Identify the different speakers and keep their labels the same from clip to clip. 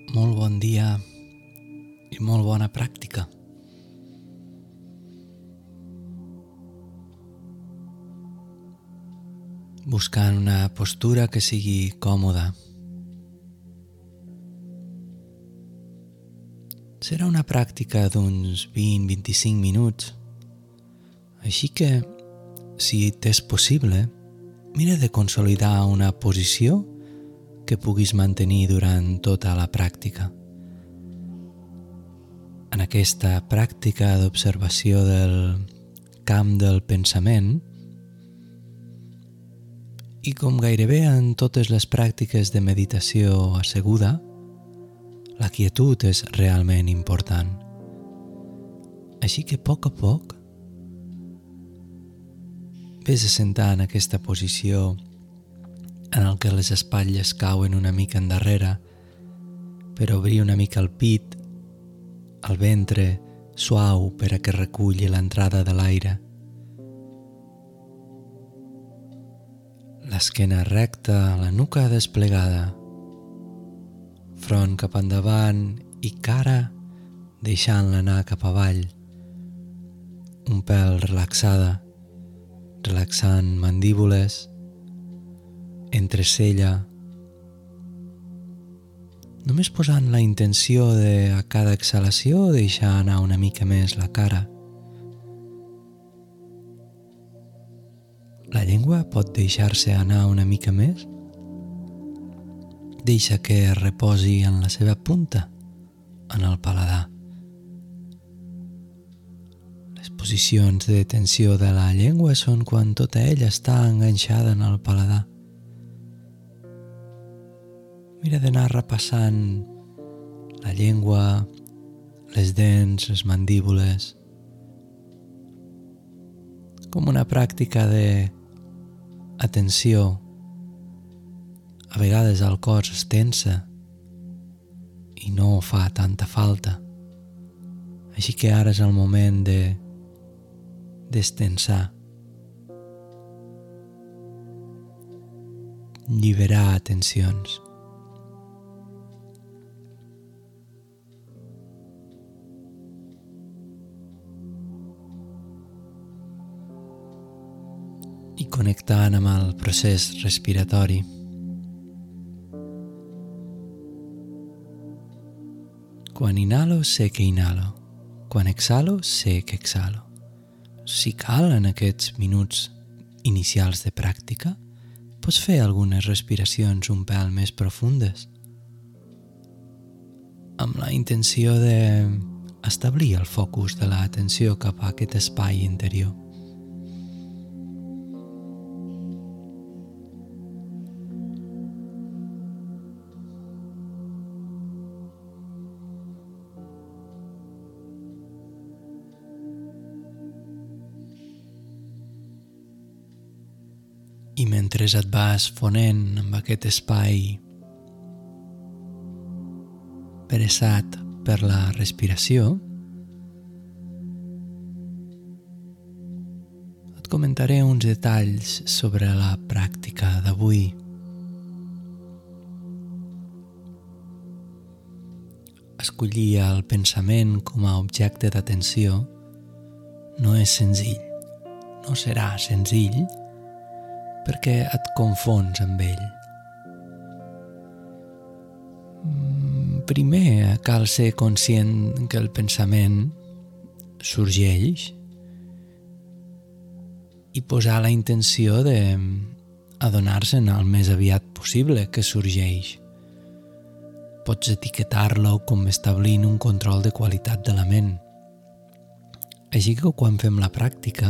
Speaker 1: Molt bon dia i molt bona pràctica. Buscant una postura que sigui còmoda. Serà una pràctica d'uns 20-25 minuts, així que, si t'és possible, mira de consolidar una posició que puguis mantenir durant tota la pràctica. En aquesta pràctica d'observació del camp del pensament, i com gairebé en totes les pràctiques de meditació asseguda, la quietud és realment important. Així que a poc, vés a sentar en aquesta posició en el que les espatlles cauen una mica endarrere per obrir una mica el pit, el ventre suau per a que reculli l'entrada de l'aire. L'esquena recta, la nuca desplegada, front cap endavant i cara deixant-la anar cap avall, un pèl relaxada, relaxant mandíbules, entrecella, només posant la intenció de a cada exhalació deixar anar una mica més la cara. La llengua pot deixar-se anar una mica més. Deixa que reposi en la seva punta, en el paladar. Les posicions de tensió de la llengua són quan tota ella està enganxada en el paladar. Mira d'anar repassant la llengua, les dents, les mandíbules, com una pràctica d'atenció. A vegades el cos es tensa i no fa tanta falta. Així que ara és el moment de destensar, lliberar tensions. I connectant amb el procés respiratori. Quan inhalo, sé que inhalo. Quan exhalo, sé que exhalo. Si cal, en aquests minuts inicials de pràctica, pots fer algunes respiracions un pèl més profundes, amb la intenció d'establir el focus de l'atenció cap a aquest espai interior. I mentre et vas fonent amb aquest espai peressat per la respiració, et comentaré uns detalls sobre la pràctica d'avui. Escollir el pensament com a objecte d'atenció no és senzill, no serà senzill, perquè et confons amb ell. Primer cal ser conscient que el pensament sorgeix i posar la intenció d'adonar-se'n el més aviat possible que sorgeix. Pots etiquetar-lo com establint un control de qualitat de la ment. Així que quan fem la pràctica,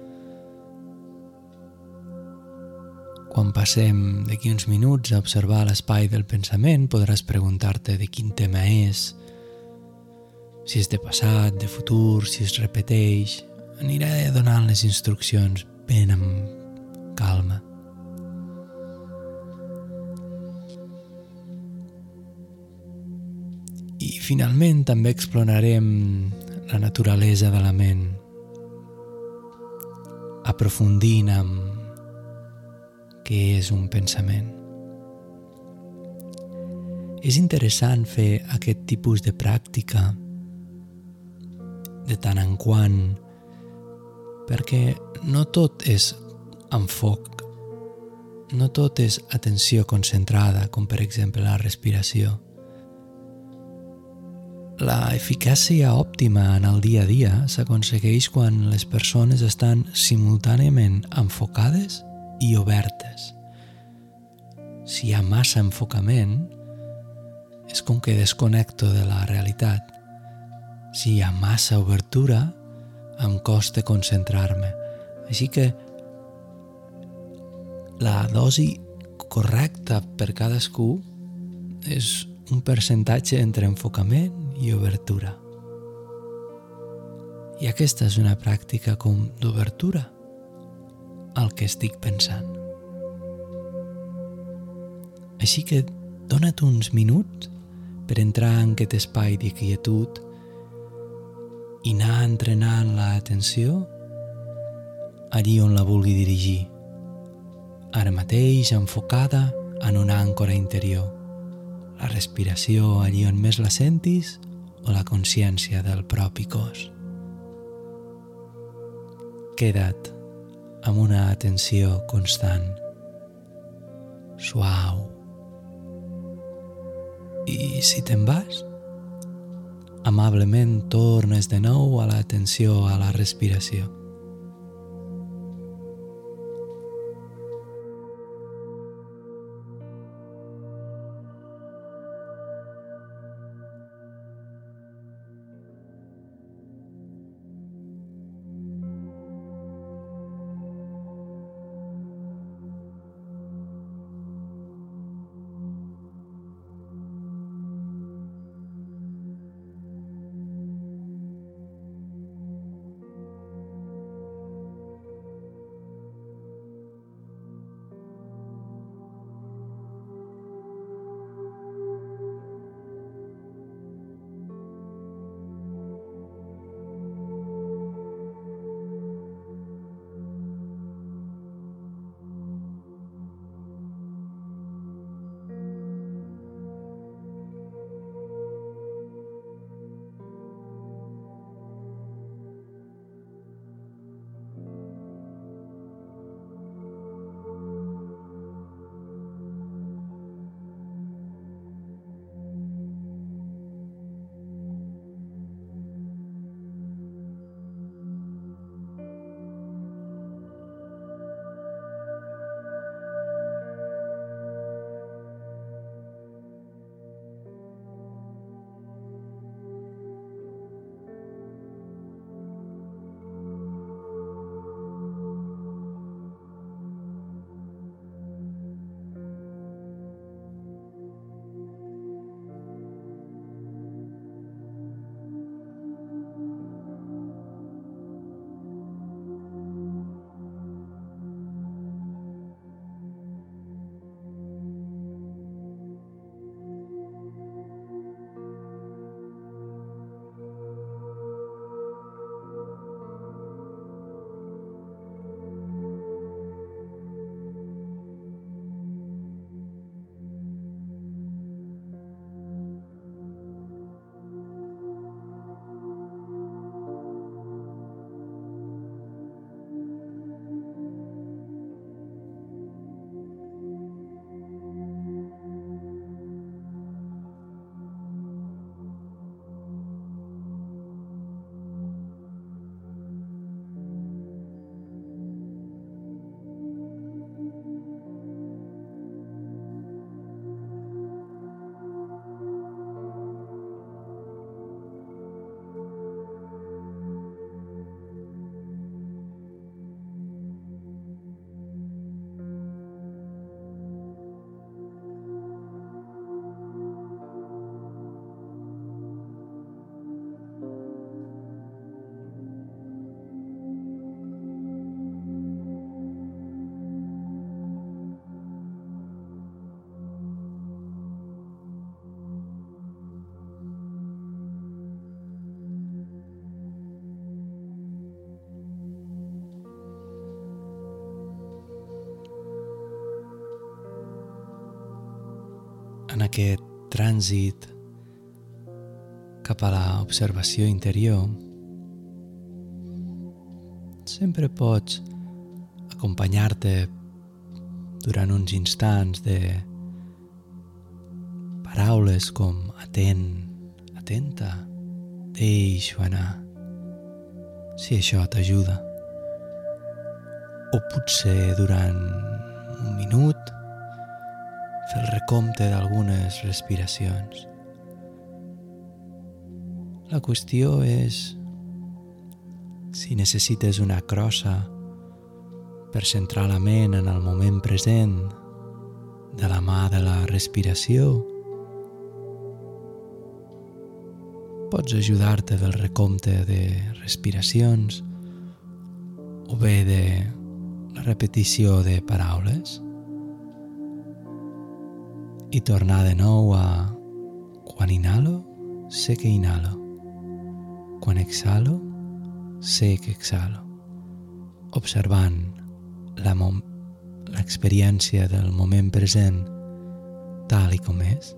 Speaker 1: quan passem d'aquí uns minuts a observar l'espai del pensament, podràs preguntar-te de quin tema és, si és de passat, de futur, si es repeteix. Aniré donant les instruccions ben amb calma. I finalment també explorarem la naturalesa de la ment, aprofundint amb què és un pensament. És interessant fer aquest tipus de pràctica de tant en quant, perquè no tot és enfoc, no tot és atenció concentrada, com per exemple la respiració. La eficàcia òptima en el dia a dia s'aconsegueix quan les persones estan simultàniament enfocades i obertes. Si hi ha massa enfocament, és com que desconnecto de la realitat. Si hi ha massa obertura, em costa concentrar-me. Així que la dosi correcta per cadascú és un percentatge entre enfocament i obertura. I aquesta és una pràctica com d'obertura al que estic pensant. Així que dona't uns minuts per entrar en aquest espai de quietud i anar entrenant l'atenció allí on la vulgui dirigir, ara mateix enfocada en una àncora interior, la respiració allí on més la sentis o la consciència del propi cos. Queda't amb una atenció constant, suau. I si te'n vas, amablement tornes de nou a l'atenció a la respiració. En aquest trànsit cap a l'observació interior, sempre pots acompanyar-te durant uns instants de paraules com atent, atenta, deixo anar, si això t'ajuda. O potser durant un minut fer el recompte d'algunes respiracions. La qüestió és si necessites una crossa per centrar la ment en el moment present de la mà de la respiració. Pots ajudar-te del recompte de respiracions o bé de la repetició de paraules i tornar de nou a quan inhalo, sé que inhalo. Quan exhalo, sé que exhalo. Observant l'experiència del moment present tal i com és.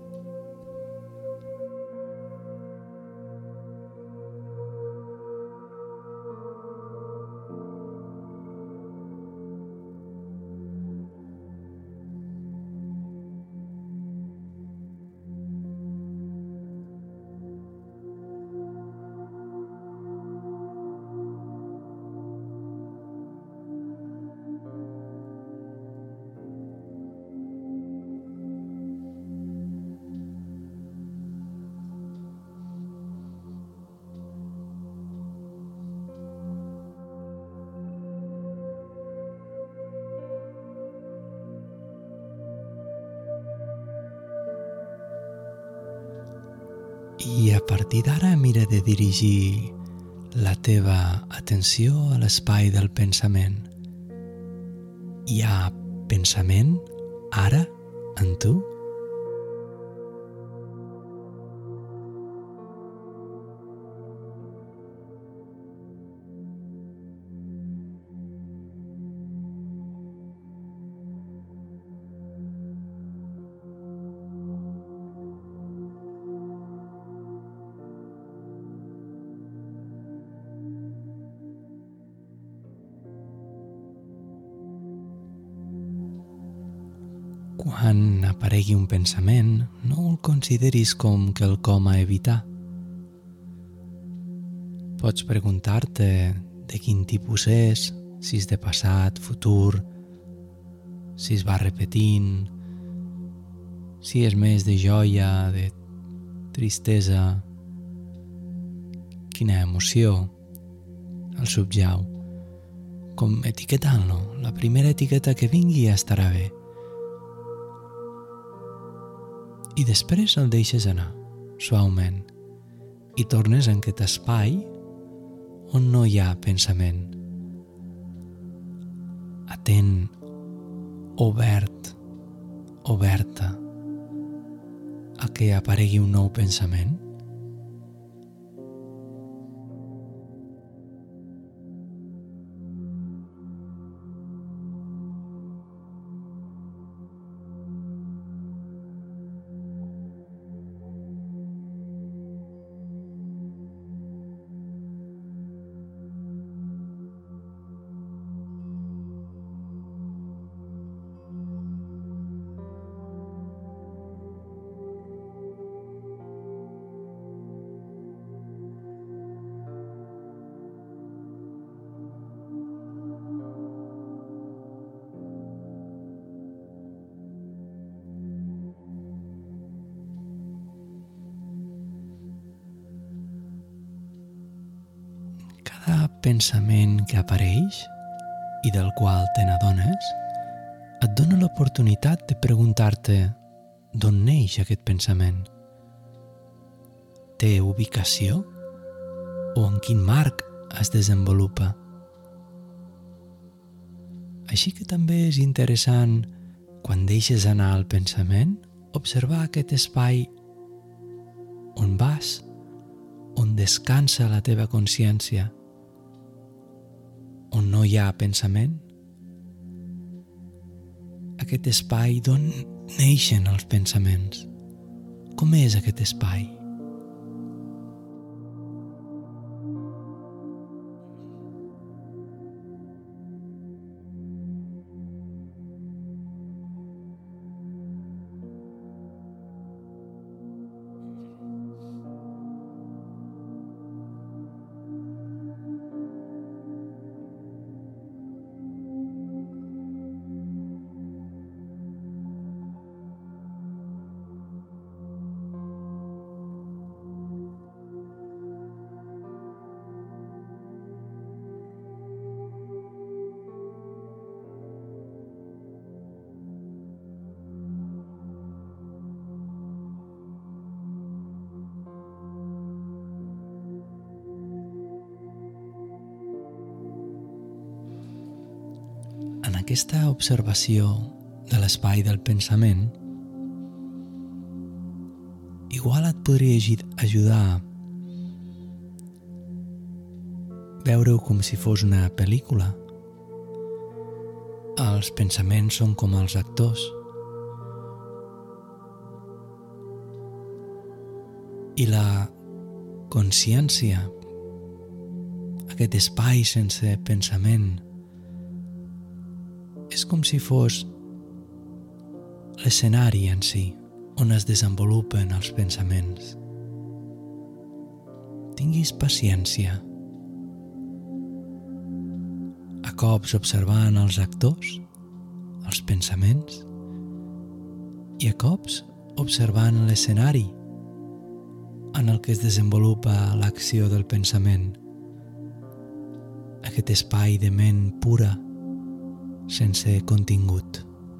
Speaker 1: I a partir d'ara mira de dirigir la teva atenció a l'espai del pensament. Hi ha pensament ara en tu? Quan aparegui un pensament, no el consideris com quelcom a evitar. Pots preguntar-te de quin tipus és, si és de passat, futur, si es va repetint, si és més de joia, de tristesa, quina emoció el subjau. Com etiquetant-lo, la primera etiqueta que vingui ja estarà bé. I després el deixes anar, suaument, i tornes en aquest espai on no hi ha pensament. Atent, obert, oberta a que aparegui un nou pensament. Cada pensament que apareix i del qual te n'adones et dona l'oportunitat de preguntar-te d'on neix aquest pensament. Té ubicació? O en quin marc es desenvolupa? Així que també és interessant, quan deixes anar el pensament, observar aquest espai on vas, on descansa la teva consciència, on no hi ha pensament, aquest espai d'on neixen els pensaments, Com és aquest espai? En aquesta observació de l'espai del pensament, igual et podria ajudar a veure-ho com si fos una pel·lícula. Els pensaments són com els actors i la consciència, aquest espai sense pensament, és com si fos l'escenari en si, on es desenvolupen els pensaments. Tinguis paciència. A cops observant els actors, els pensaments, i a cops observant l'escenari en el que es desenvolupa l'acció del pensament. Aquest espai de ment pura, sense contingut.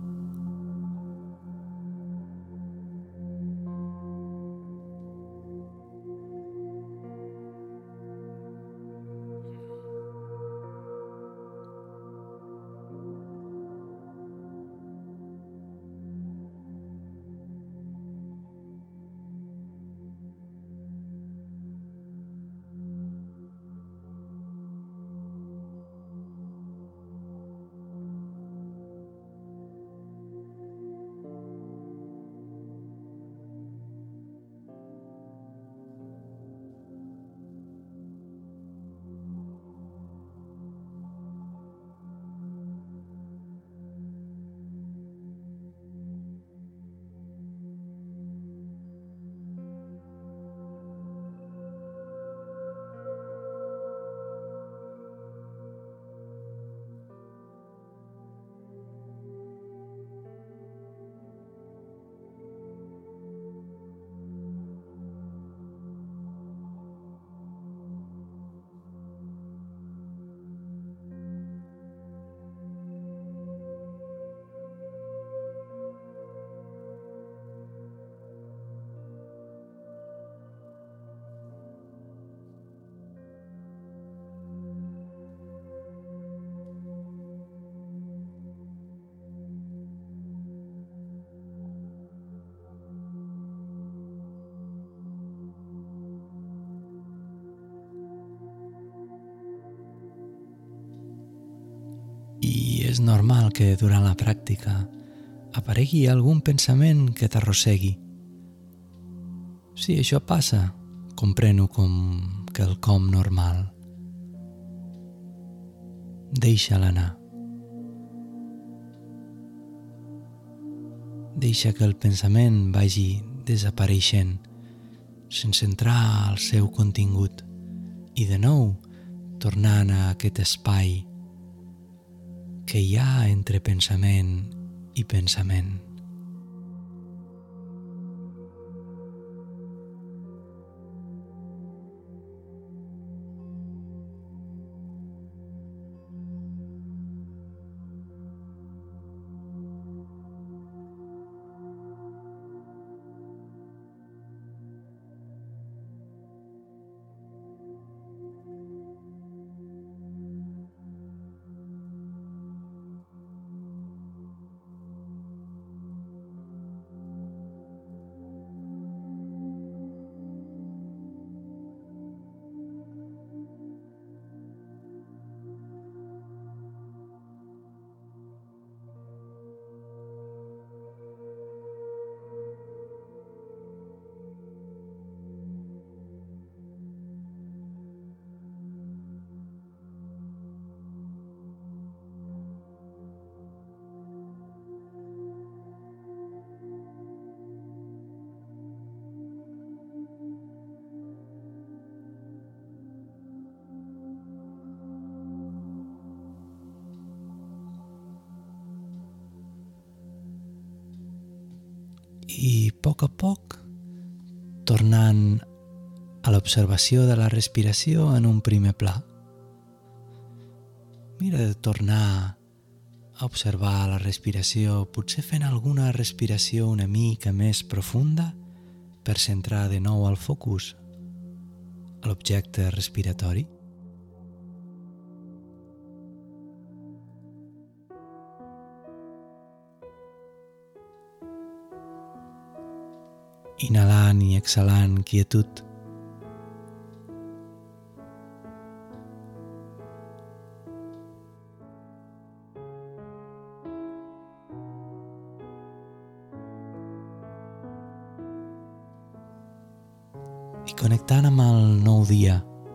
Speaker 1: I és normal que durant la pràctica aparegui algun pensament que t'arrossegui. Si això passa, comprèn-ho com quelcom normal. Deixa-la anar. Deixa que el pensament vagi desapareixent sense entrar al seu contingut i de nou tornant a aquest espai que hi ha entre pensament i pensament. i a poc tornant a l'observació de la respiració en un primer pla. Mira de tornar a observar la respiració, potser fent alguna respiració una mica més profunda per centrar de nou el focus a l'objecte respiratori. Inhalant i exhalant quietud. I connectant amb el nou dia,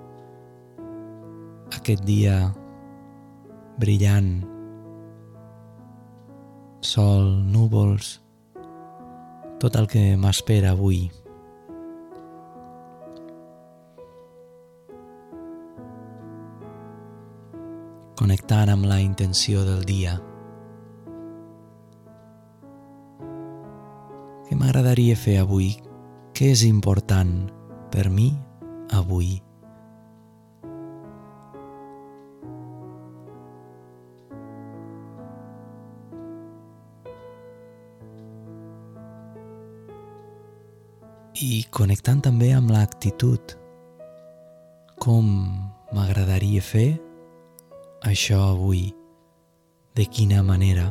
Speaker 1: aquest dia brillant, sol, núvols, tot el que m'espera avui. Connectant amb la intenció del dia. Què m'agradaria fer avui? Què és important per mi avui? I connectant també amb l'actitud. Com m'agradaria fer això avui? De quina manera?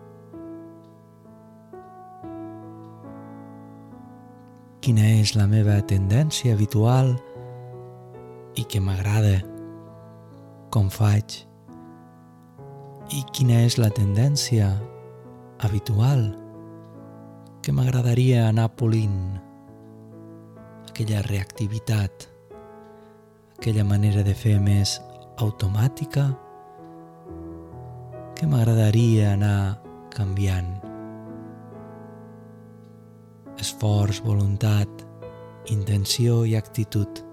Speaker 1: Quina és la meva tendència habitual i que m'agrada com faig? I quina és la tendència habitual que m'agradaria anar polint? Aquella reactivitat, aquella manera de fer més automàtica que m'agradaria anar canviant. Esforç, voluntat, intenció i actitud.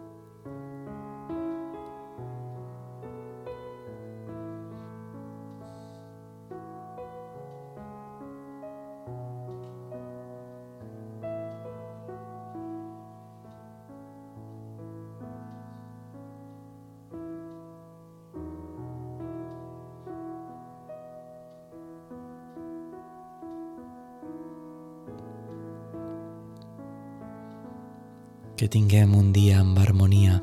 Speaker 1: Que tinguem un dia amb harmonia.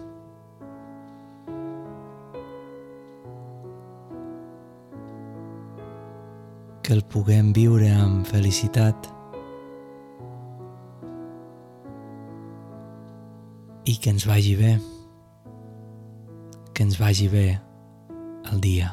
Speaker 1: Que el puguem viure amb felicitat i que ens vagi bé. Que ens vagi bé el dia.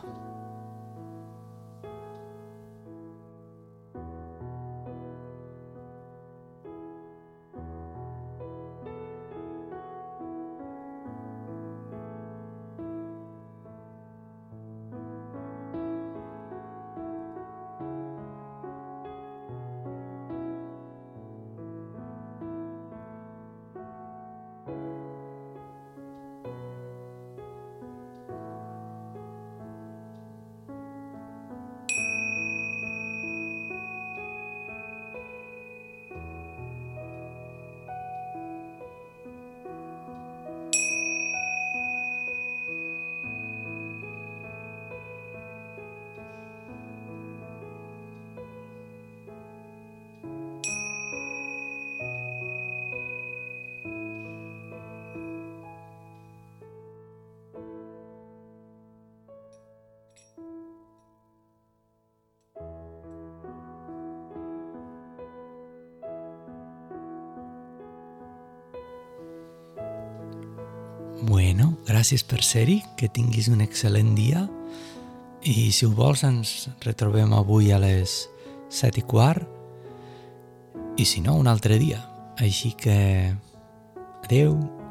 Speaker 1: Bueno, gràcies per ser-hi, que tinguis un excel·lent dia i si ho vols ens retrobem avui a les 7:15 i si no un altre dia. Així que adeu.